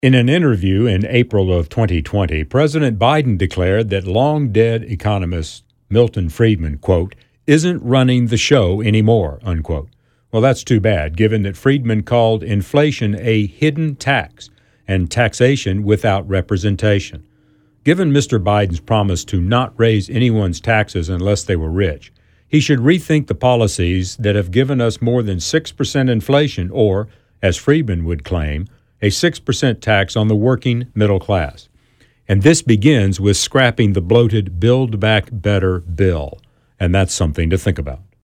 In an interview in April of 2020, President Biden declared that long-dead economist Milton Friedman, quote, isn't running the show anymore, unquote. Well, that's too bad, given that Friedman called inflation a hidden tax and taxation without representation. Given Mr. Biden's promise to not raise anyone's taxes unless they were rich, he should rethink the policies that have given us more than 6% inflation or, as Friedman would claim, a 6% tax on the working middle class. And this begins with scrapping the bloated Build Back Better bill, and that's something to think about.